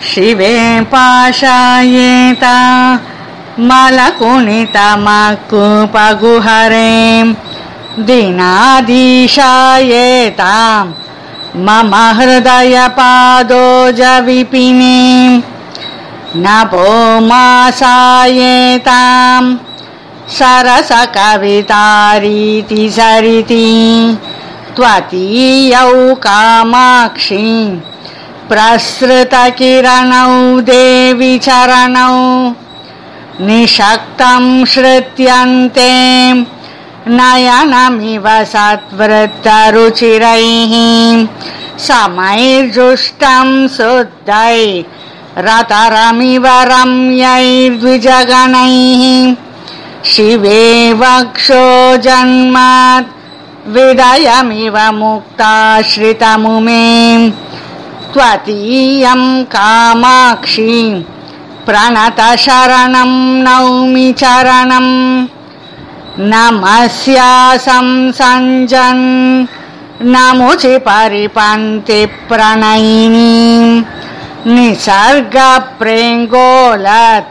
शिवे पाशायेता मलकुणितमकुपगुहरें दीनाधीशायेतां मम हृदयपादोजविपिनीं नभोमासायेतां सरसकवितारीति सरिति त्वतीयौ कामाक्षीं प्रसृतकिरणौ देवि चरणौ निषक्तं श्रुत्यन्ते नयनमिव सत्वृत्तरुचिरैः समैर्जुष्टं शुद्धै रतरमिव रम्यैर्द्विजगणैः शिवे वक्षो जन्मात् विदयमिव मुक्ताश्रितमुमे त्वतीयं कामाक्षी प्रणतशरणं नौमि चरणं नमस्यासं सञ्जन् नमुचि परिपन्ति प्रणयिनीं निसर्गप्रेङ्गोलत्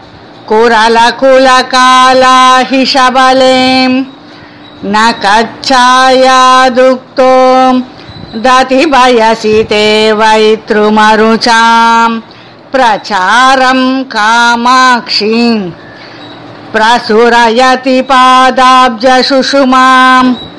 कुरलकुलकालाहिशबलें न कच्छायादुक्तो दतिभयसि ते वैतृमरुचां प्रचारं कामाक्षीं प्रसुरयति पादाब्जसुषुमाम्